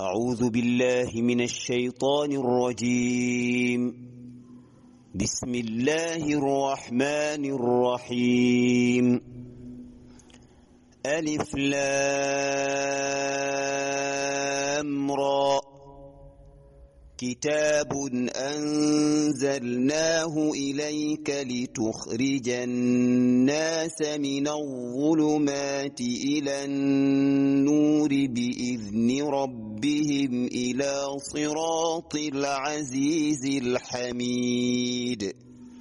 أعوذ بالله من الشيطان الرجيم. بسم الله الرحمن الرحيم. ألف لام را. كتاب أنزلناه إليك لتخرج الناس من الظلمات إلى النور بإذن ربهم إلى صراط العزيز الحميد.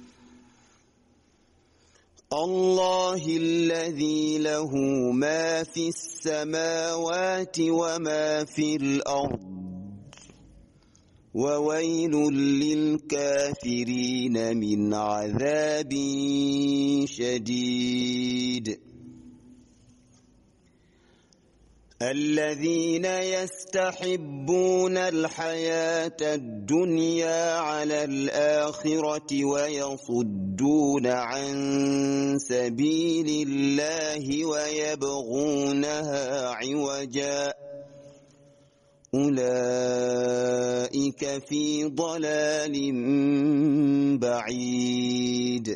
الله الذي له ما في السماوات وما في الأرض، وويل للكافرين من عذاب شديد. الذين يستحبون الحياة الدنيا على الآخرة ويصدون عن سبيل الله ويبغونها عوجا، أولئك في ضلال بعيد.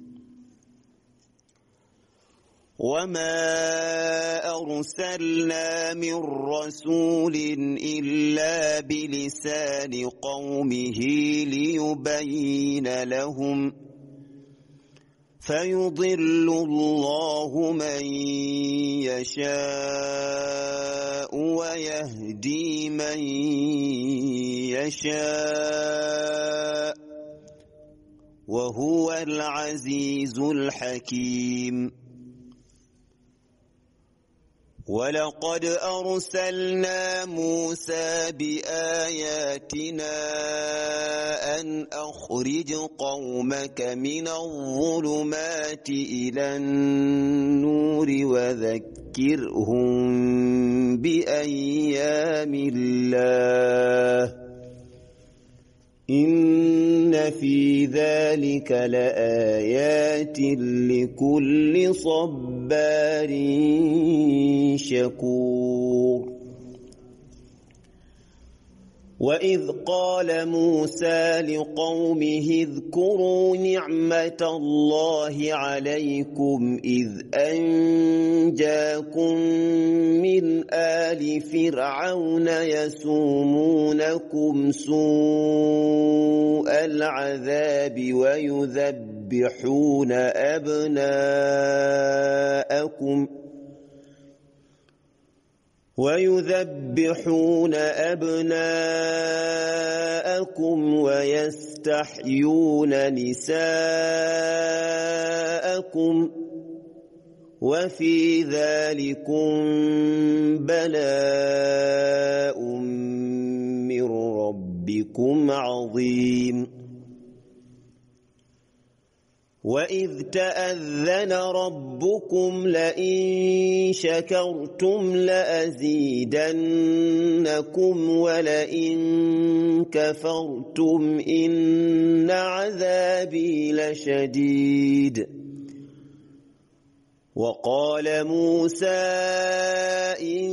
وما أرسلنا من رسول إلا بلسان قومه ليبين لهم، فيضل الله من يشاء ويهدي من يشاء، وهو العزيز الحكيم. ولقد أرسلنا موسى بآياتنا أن أخرج قومك من الظلمات إلى النور وذكرهم بأيام الله، إن في ذلك لآيات لكل صبار شكور. وإذ قال موسى لقومه اذكروا نعمة الله عليكم إذ أنجاكم من آل فرعون يسومونكم سوء العذاب ويذبحون أبناءكم ويستحيون نساءكم، وفي ذلكم بلاء من ربكم عظيم. وإذ تأذن ربكم لئن شكرتم لأزيدنكم ولئن كفرتم إن عذابي لشديد. وقال موسى إن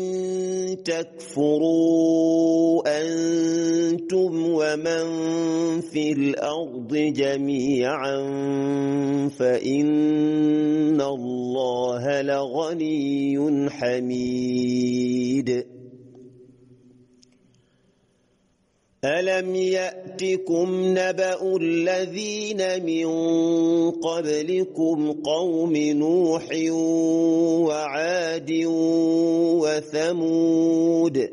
تكفروا أنتم ومن في الأرض جميعا فإن الله لغني حميد. ألم يأتكم نبأ الذين من قبلكم قوم نوح وعاد وثمود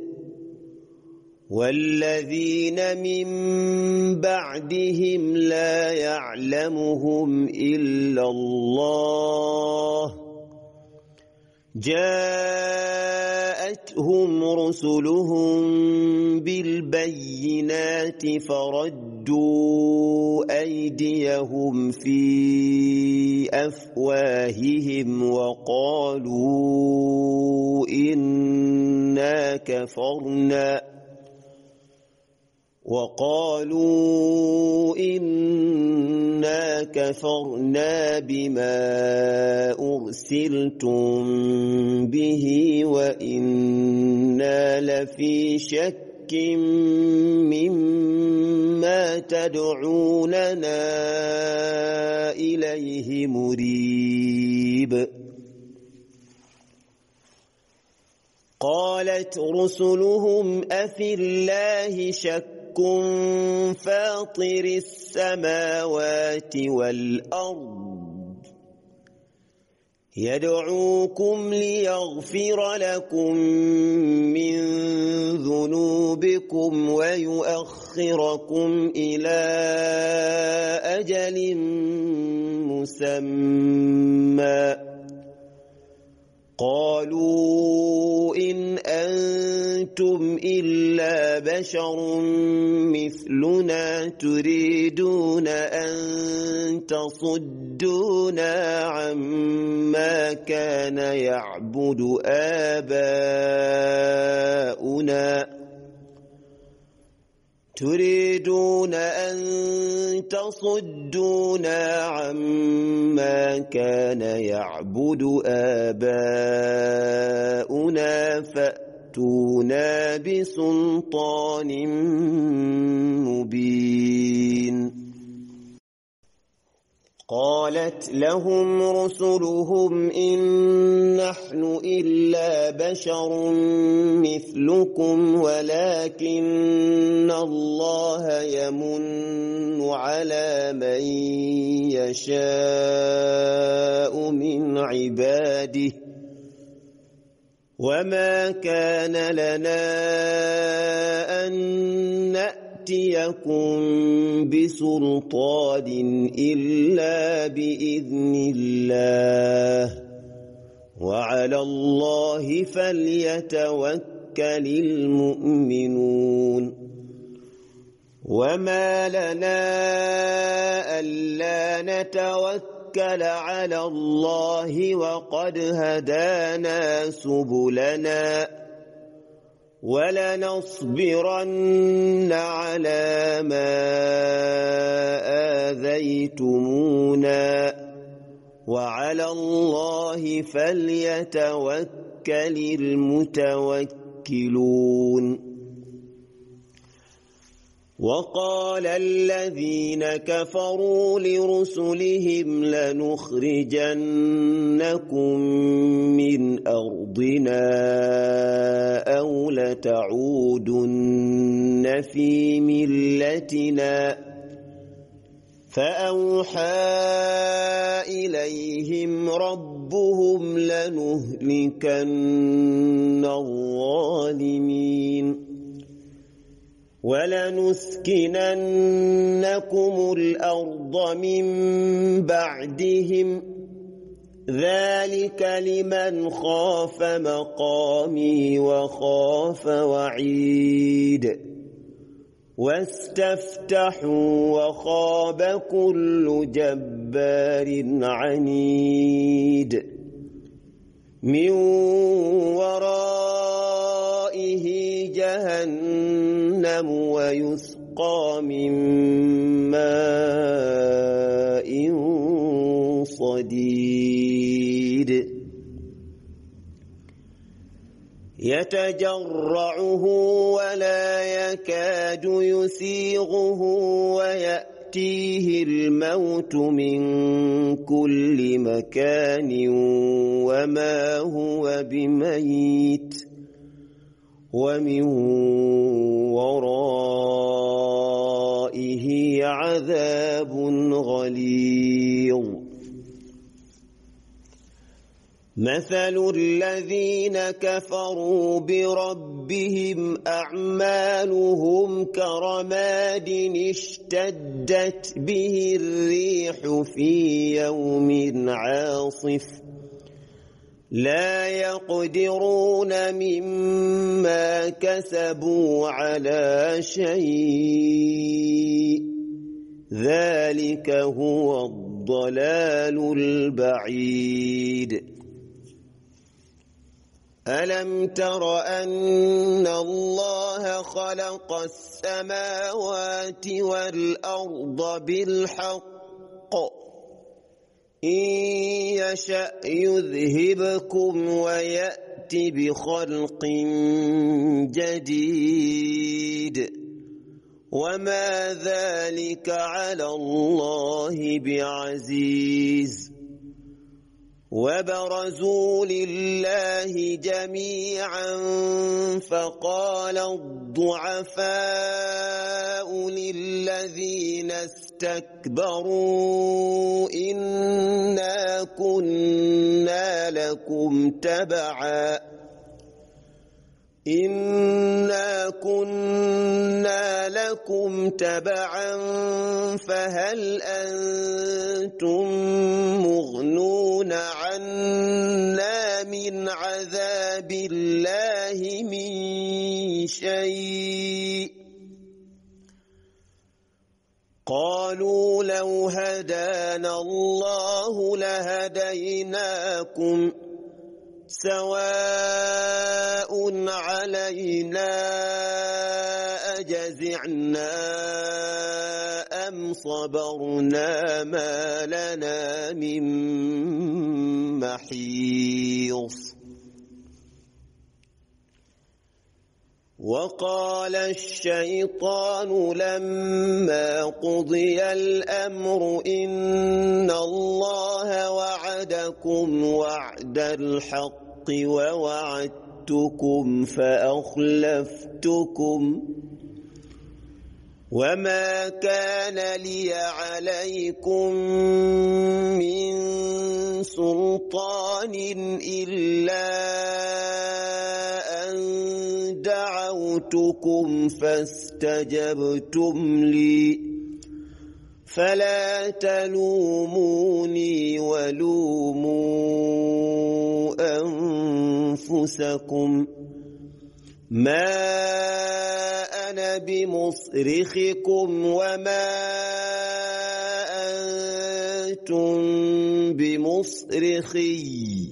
والذين من بعدهم لا يعلمهم إلا الله، جاءتهم رسلهم بالبينات فردوا أيديهم في أفواههم وقالوا إنا كفرنا بما أرسلتم به وإنا لفي شك مما تدعوننا إليه مريب قالت رسلهم أفي الله شك فاطر السماوات والأرض يدعوكم ليغفر لكم من ذنوبكم ويؤخركم إلى أجل مسمى قالوا إن أنتم إلا بشر مثلنا تريدون أن تصدونا عما كان يعبد آباؤنا تريدون أن تصدونا عما كان يعبد آباؤنا فأتونا بسلطان مبين قالت لهم رسلهم إن نحن إلا بشر مثلكم ولكن الله يمن على من يشاء من عباده وما كان لنا أن نأتيكم بسلطان إلا بإذن الله وعلى الله فليتوكل المؤمنون وما لنا ألا نتوكل على الله وقد هدانا سبلنا ولنصبرن على ما آذيتمونا وعلى الله فليتوكل المتوكلون وقال الذين كفروا لرسلهم لنخرجنكم من أرضنا أو لتعودن في ملتنا فأوحى إليهم ربهم لنهلكن الظالمين ولنسكننكم الأرض من بعدهم ذلك لمن خاف مقامي وخاف وعيد واستفتحوا وخاب كل جبار عنيد من ورائه جهنم ويسقى من ماء صديد يتجرعه ولا يكاد يسيغه ويأتيه الموت من كل مكان وما هو بميت ومن ورائه عذاب غليظ مثل الذين كفروا بربهم أعمالهم كرماد اشتدت به الريح في يوم عاصف لا يقدرون مما كسبوا على شيء ذلك هو الضلال البعيد ألم تر أن الله خلق السماوات والأرض بالحق إن يشأ يذهبكم ويأت بخلق جديد وما ذلك على الله بعزيز وبرزوا لله جميعا فقال الضعفاء للذين استكبروا إنا كنا لكم تبعا فهل أنتم مغنون عنا من عذاب الله من شيء قالوا لو هدانا الله لهديناكم سواء علينا أجزعنا أم صبرنا ما لنا من محيص وقال الشيطان لما قضي الأمر إن الله وعدكم وعد الحق ووعدتكم فأخلفتكم وما كان لي عليكم من سلطان إلا أن دعوتكم فاستجبتم لي فلا تلوموني ولوموا أنفسكم ما أنا بمصرخكم وما أنتم بمصرخي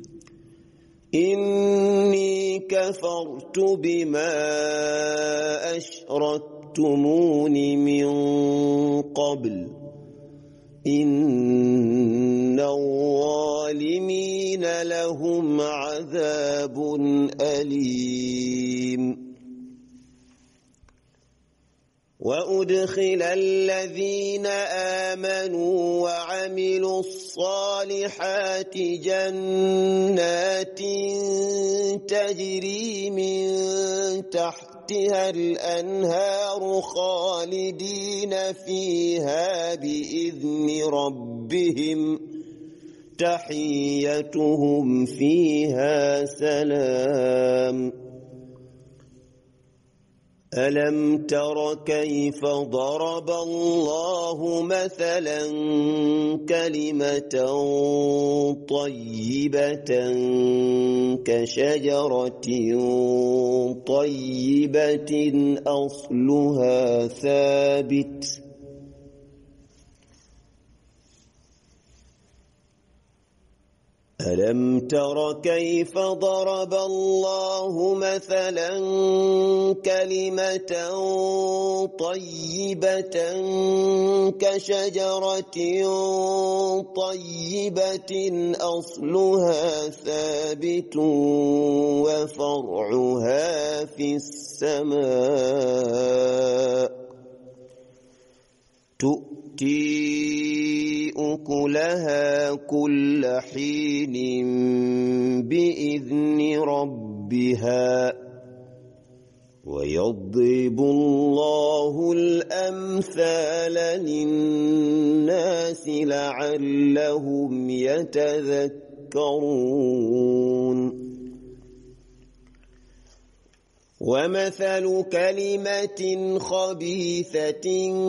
إني كفرت بما أشركتمون من قبل إن الظالمين لهم عذاب أليم وأدخل الذين آمنوا وعملوا الصالحات جنات تجري من تحتها الأنهار خالدين فيها بإذن ربهم تحيتهم فيها سلام ألم تر كيف ضرب الله مثلا كلمة طيبة كشجرة طيبة أصلها ثابت ألم تر كيف ضرب الله مثلا كلمة طيبة كشجرة طيبة أصلها ثابت وفرعها في السماء تؤتي أكلها كل حين بإذن ربها ويضرب الله الأمثال للناس لعلهم يتذكرون ومثل كلمة خبيثة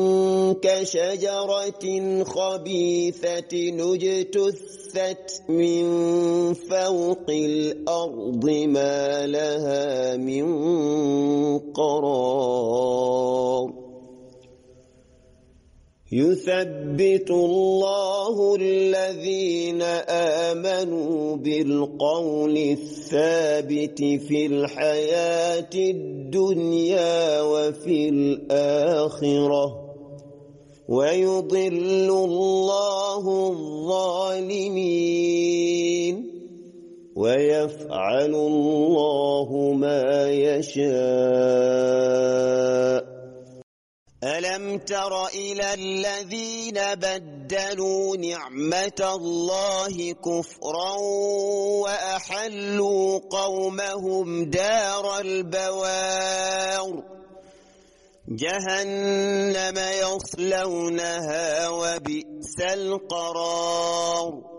كشجرة خبيثة اجتثت من فوق الأرض ما لها من قرار يثبت الله الذين آمنوا بالقول الثابت في الحياة الدنيا وفي الآخرة ويضل الله الظالمين ويفعل الله ما يشاء. ألم تر إلى الذين بدلوا نعمة الله كفرا وأحلوا قومهم دار البوار جهنم يصلونها وبئس القرار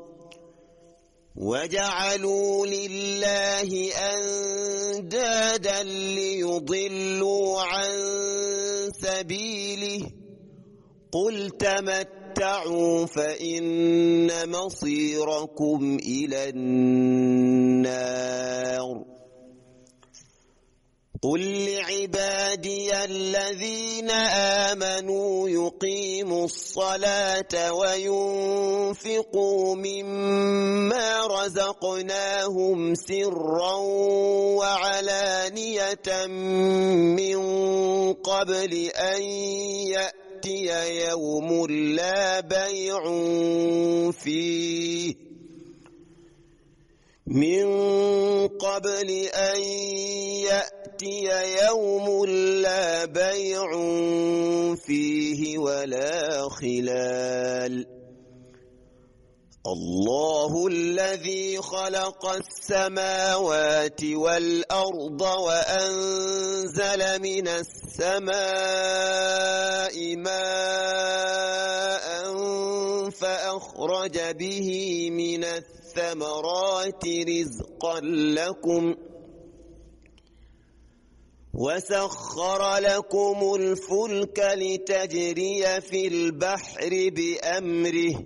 وجعلوا لله أندادا ليضلوا عن سبيله قل تمتعوا فإن مصيركم إلى النار قل لعبادي الذين آمنوا يقيموا الصلاة وينفقوا مما رزقناهم سرا وعلانية من قبل أن يأتي يوم لا بيع فيه يوم لا بيع فيه ولا خلال الله الذي خلق السماوات والأرض وأنزل من السماء ماء فأخرج به من الثمرات رزقا لكم وسخر لكم الفلك لتجري في البحر بأمره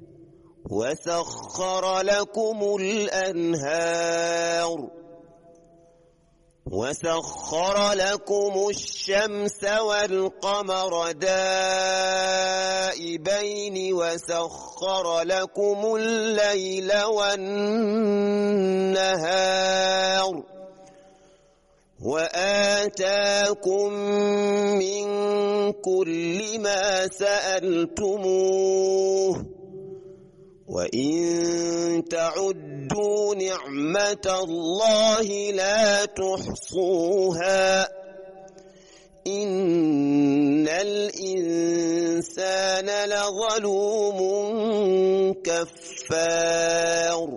وسخر لكم الأنهار وسخر لكم الشمس والقمر دائبين وسخر لكم الليل والنهار وآتاكم من كل ما سألتموه وإن تعدوا نعمة الله لا تحصوها إن الإنسان لظلوم كفار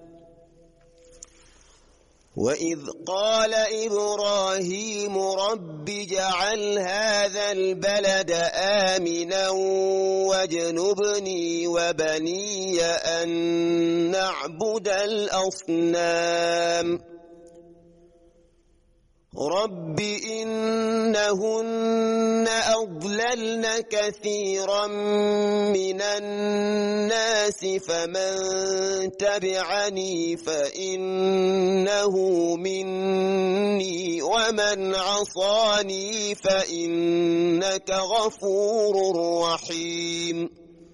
وإذ قال إبراهيم رب اجعل هذا البلد آمنا واجنبني وبني أن نعبد الأصنام رب إنهن أضللن كثيرا من الناس فمن تبعني فإنه مني ومن عصاني فإنك غفور رحيم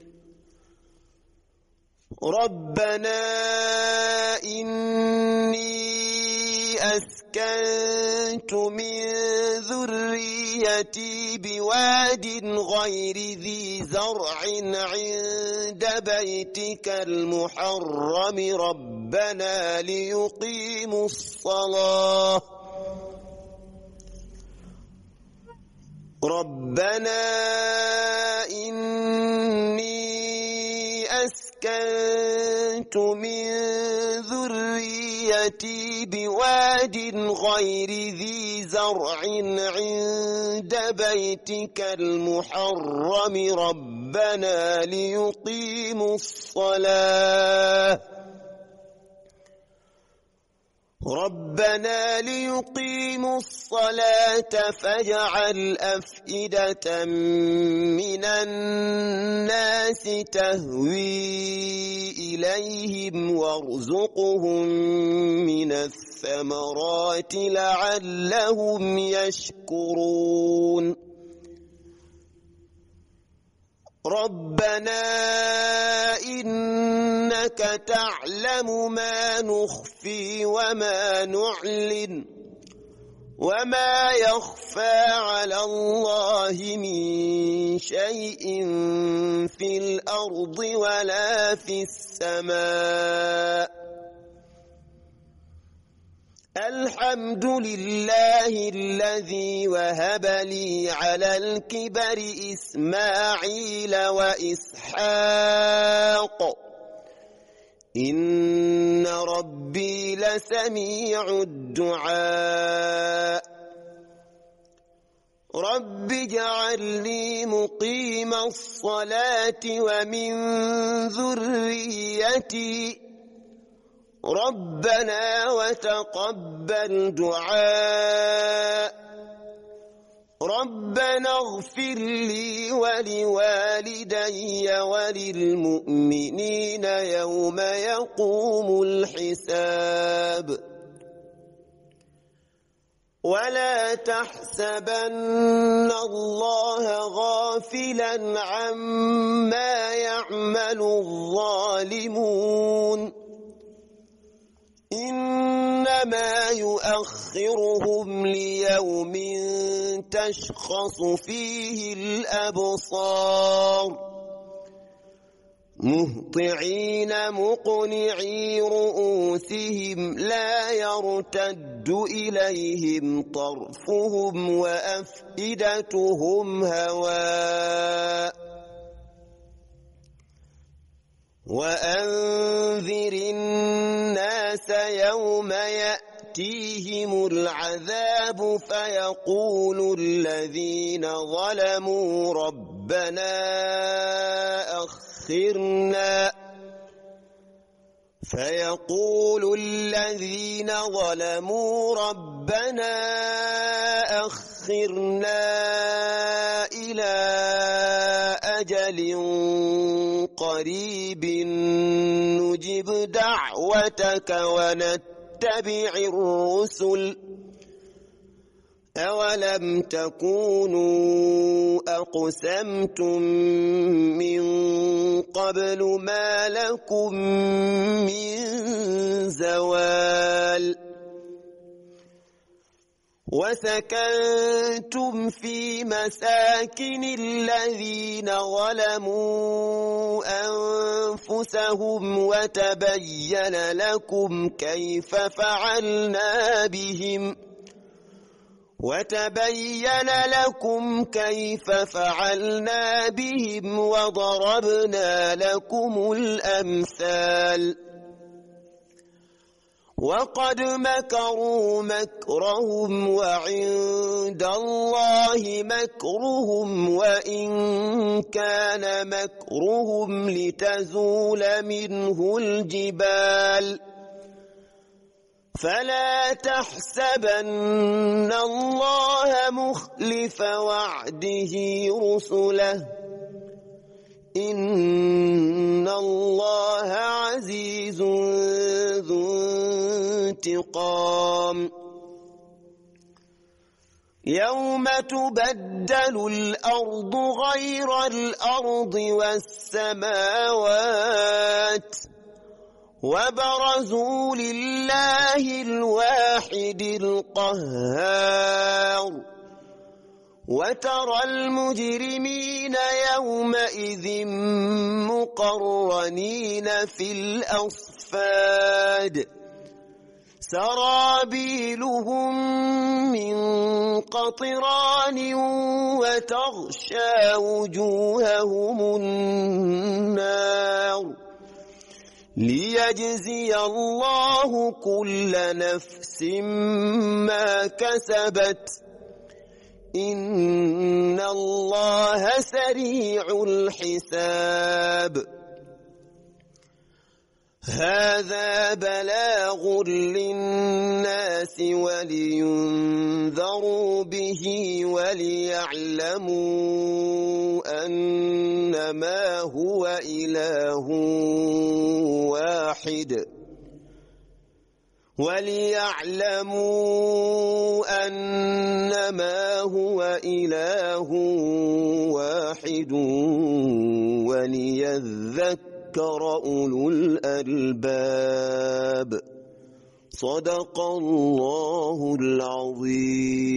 ربنا إني أسكنت من ذريتي بواد غير ذي زرع عند بيتك المحرم ربنا ليقيموا الصلاة ربنا إني أسكنت من ذريتي بواد غير ذي زرع عند بيتك المحرم ربنا ليقيموا الصلاة فاجعل أفئدة من الناس تهوي إليهم وارزقهم من الثمرات لعلهم يشكرون ربنا إنك تعلم ما نخفي وما نعلن وما يخفى على الله من شيء في الأرض ولا في السماء الحمد لله الذي وهب لي على الكبر إسماعيل وإسحاق إن ربي لسميع الدعاء رب اجعلني مقيم الصلاة ومن ذريتي ربنا وتقبل دعاء ربنا اغفر لي ولوالدي وللمؤمنين يوم يقوم الحساب ولا تحسبن الله غافلا عما يعمل الظالمون إنما يؤخرهم ليوم تشخص فيه الأبصار مهطعين مقنعي رؤوسهم لا يرتد إليهم طرفهم وأفئدتهم هواء وأنذر الناس يوم يأتيهم العذاب فيقول الذين ظلموا ربنا أخرنا إلى أجل قريب نجب دعوتك ونتبع الرسل أولم تكونوا أقسمتم من قبل ما لكم من زوال وسكنتم في مساكن الذين ظلموا أنفسهم وتبين لكم كيف فعلنا بهم وضربنا لكم الأمثال وقد مكروا مكرهم وعند الله مكرهم وإن كان مكرهم لتزول منه الجبال فلا تحسبن الله مخلف وعده رسله إن الله عزيز ذو انتقام يوم تبدل الأرض غير الأرض والسماوات وبرزوا لله الواحد القهار وترى المجرمين يومئذ مقرنين في الأصفاد سرابيلهم من قطران وتغشى وجوههم النار ليجزي الله كل نفس ما كسبت إن الله سريع الحساب هذا بلاغ للناس ولينذروا به وليعلموا أنما هو إله واحد وليذكر أولو الألباب. صدق الله العظيم.